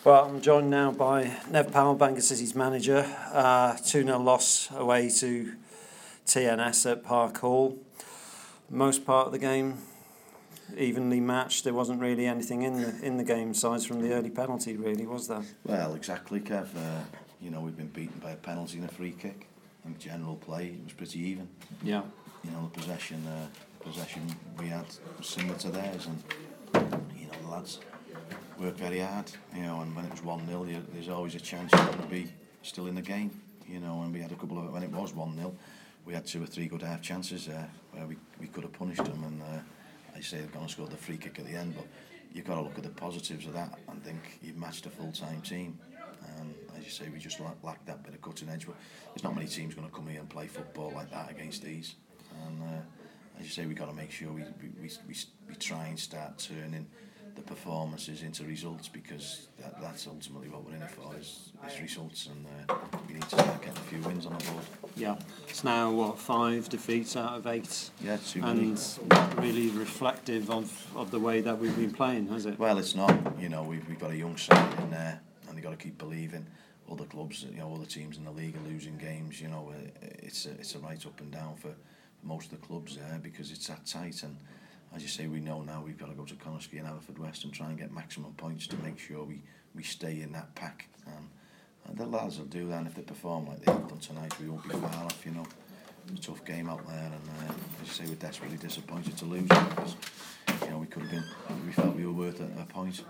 Well, I'm joined now by Nev Powell, Bangor City's manager. 2-0 loss away to TNS at Park Hall. Most part of the game evenly matched. There wasn't really anything in the game, aside from the early penalty, really, was there? Well, exactly, Kev. We've been beaten by a penalty and a free kick. In general play, it was pretty even. Yeah. The possession we had was similar to theirs, and the lads worked very hard. And when it was 1-0, there's always a chance you're going to be still in the game. And we had a couple of when it was 1-0, we had 2 or 3 good half chances there where we could have punished them. And I say they've gone and scored the free kick at the end, but you've got to look at the positives of that and think you've matched a full-time team. And as you say, we just lacked that bit of cutting edge. But there's not many teams going to come here and play football like that against these. And as you say, we've got to make sure we try and start turning the performances into results, because that's ultimately what we're in it for, is results, and we need to start getting a few wins on the board. Yeah, it's now 5 defeats out of 8. Yeah, too many. And not really reflective of the way that we've been playing, has it? Well, it's not. We've got a young side in there, and they've got to keep believing. Other clubs, other teams in the league are losing games. It's a right up and down for most of the clubs there, because it's that tight. And as you say, we know now we've got to go to Connasky and Haverfordwest and try and get maximum points to make sure we stay in that pack. And the lads will do that, and if they perform like they have done tonight, we won't be far off. It's a tough game out there, and as you say, we're desperately disappointed to lose it, because we could have been. We felt we were worth a point.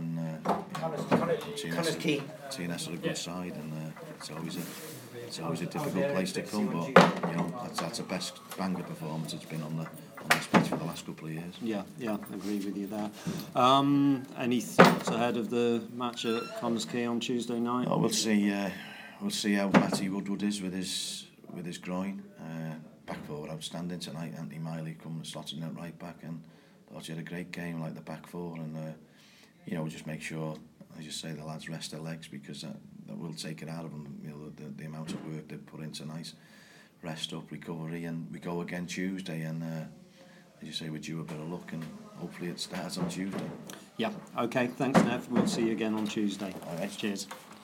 TNS are a good side, and it's always a difficult place to come. But that's the best Bangor performance it's been on this pitch for the last couple of years. Yeah, I agree with you there. Any thoughts ahead of the match at Connasky on Tuesday night? Oh, we'll see how Matty Woodward is with his groin. Back four outstanding tonight. Anthony Miley come and slotted in at right back, and thought he had a great game, like the back four. And we'll just make sure, as you say, the lads rest their legs, because that will take it out of them. The amount of work they've put in tonight. Rest up, recovery, and we go again Tuesday. And as you say, we're due a bit of luck, and hopefully it starts on Tuesday. Yeah. Okay. Thanks, Nev. We'll see you again on Tuesday. All right. Cheers.